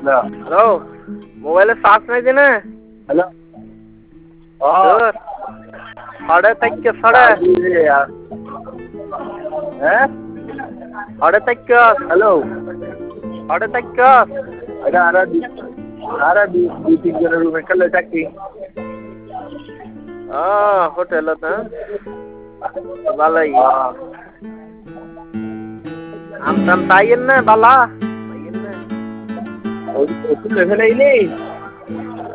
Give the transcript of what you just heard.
hello মোবাইলে charge নাই দিনে হ্যালো সাড়ে থেকে সাড়ে হ্যাঁ সাড়ে থেকে হ্যালো সাড়ে থেকে এটা আর দুই তিন জনের রুমে খেলে থাকি হোটেল ভালোই আমটাম তাইয়েন না বালা ওষুধ লেখে নেই